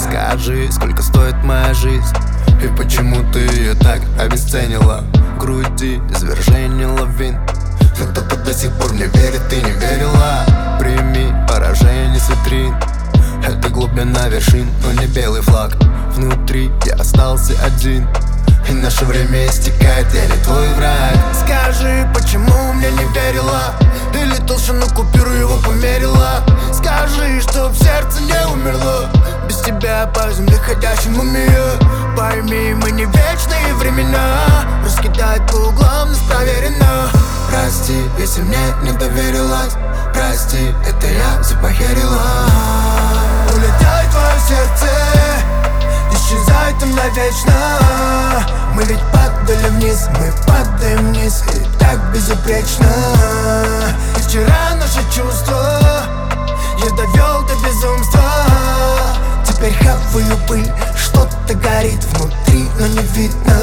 Скажи, сколько стоит моя жизнь, и почему ты ее так обесценила? В груди извержение лавин, но кто-то до сих пор не верит и не верила. Прими поражение с витрин, это глубина вершин, но не белый флаг. Внутри я остался один, и наше время истекает, я не твой враг. Скажи, почему мне не верила? Или толщину купюру его померила? Скажи, что в сердце не умерло. Без тебя по земле ходячим мумия. Пойми, мы не вечные времена. Раскидать по углам нас проверено. Прости, если мне не доверилась. Прости, это я запохерила. Улетай в твое сердце, исчезай там навечно. Мы ведь падали вниз, мы падаем вниз, и так безупречно. И вчера наши чувства я довел до безумства. Теперь хапаю пыль, что-то горит внутри, но не видно.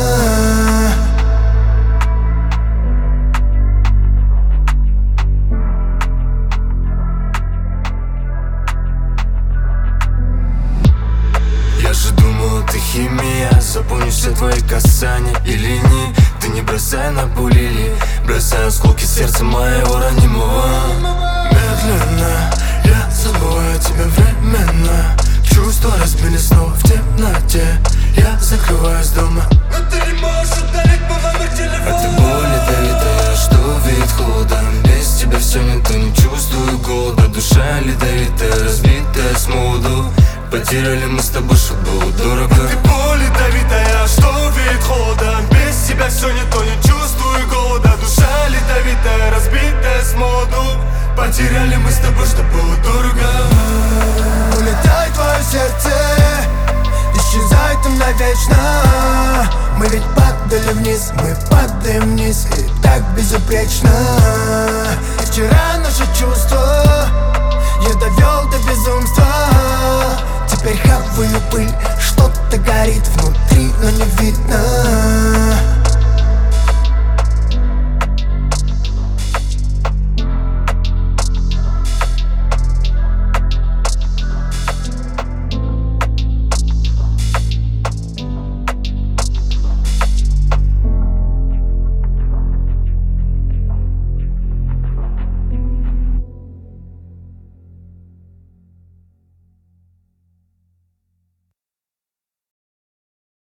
Я же думал, ты химия, запомнишь все твои касания и линии. Ты не бросай на пули, бросай осколки сердца моего ранимого. Медленно я забываю тебя временно. Чувства разбили снова в темноте. Я закрываюсь дома, но ты не можешь удалить мой номер телефона. А ты боль ядовитая, что видит холодом. Без тебя все не то, не чувствую голода. Душа ледовитая, разбитая с молоду. Потеряли мы с тобой, что было дорого. Ты боль ядовитая, что видит холодом. Без тебя все не то, не чувствую голода. Душа ледовитая, разбитая с молоду. Потеряли мы с тобой, что было дорого. Улетай в твое сердце, исчезай там навечно. Мы ведь падали вниз, мы падаем вниз, и так безупречно. И вчера наши чувства я довел до безумства. Теперь хапаю пыль, что-то горит в